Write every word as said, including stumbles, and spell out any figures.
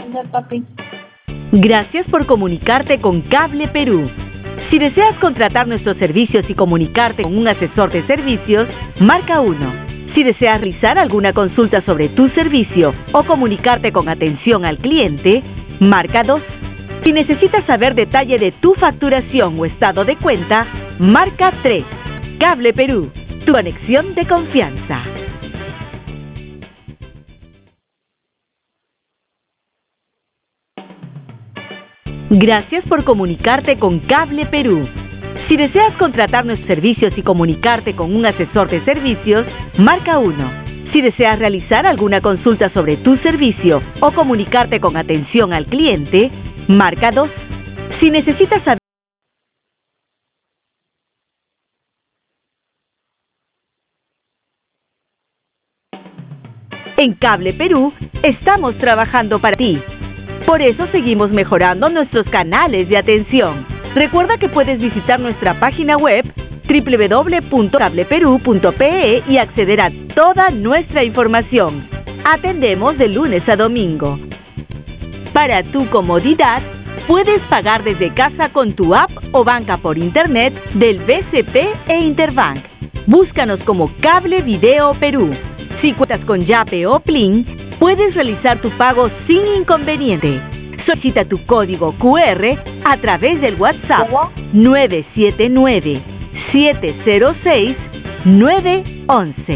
atender, papi. Gracias por comunicarte con Cable Perú. Si deseas contratar nuestros servicios y comunicarte con un asesor de servicios, marca uno. Si deseas realizar alguna consulta sobre tu servicio o comunicarte con atención al cliente, marca dos. Si necesitas saber detalle de tu facturación o estado de cuenta, marca tres. Cable Perú, tu conexión de confianza. Gracias por comunicarte con Cable Perú. Si deseas contratar nuestros servicios y comunicarte con un asesor de servicios, marca uno. Si deseas realizar alguna consulta sobre tu servicio o comunicarte con atención al cliente, marca dos. Si necesitas saber En Cable Perú, estamos trabajando para ti. Por eso seguimos mejorando nuestros canales de atención. Recuerda que puedes visitar nuestra página web doble u doble u doble u punto cable perú punto pe e y acceder a toda nuestra información. Atendemos de lunes a domingo. Para tu comodidad, puedes pagar desde casa con tu app o banca por internet del B C P e Interbank. Búscanos como Cable Video Perú. Si cuentas con Yape o Plin, puedes realizar tu pago sin inconveniente. Solicita tu código cu erre a través del WhatsApp nueve siete nueve, siete cero seis, nueve uno uno.